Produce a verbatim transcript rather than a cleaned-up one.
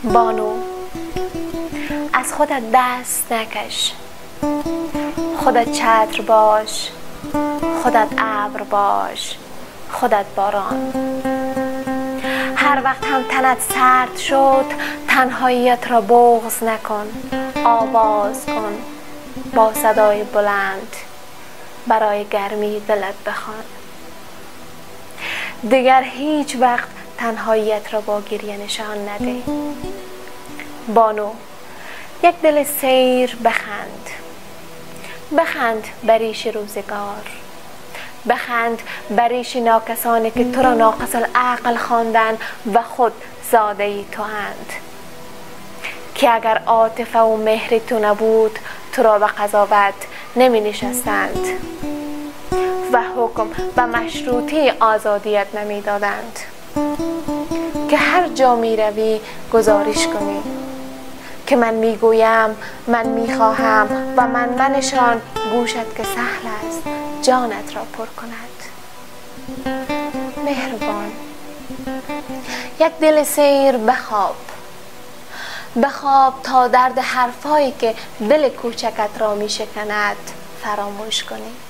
بانو، از خودت دست نکش، خودت چتر باش، خودت ابر باش، خودت باران. هر وقت هم تنت سرد شد تنهاییت را بغض نکن، آواز کن با صدای بلند، برای گرمی دلت بخوان. دیگر هیچ وقت تنهاییت را با گریه نشان نده. بانو، یک دل سیر بخند، بخند بر ریش روزگار، بخند بر ریش ناکسانی که تو را ناقص العقل خواندند و خود زاده ای تو اند، که اگر عاطفه و مهر تو نبود تو را به قضاوت نمی نشستند و حکم و مشروطی آزادیت نمی دادند که هر جا می روی گزارش کنی که من می گویم، من می خواهم و من منشان گوشت که سهل است جانت را پر کند. مهربان، یک دل سیر بخواب، بخواب تا درد حرفایی که دل کوچکت را می شکند فراموش کنی.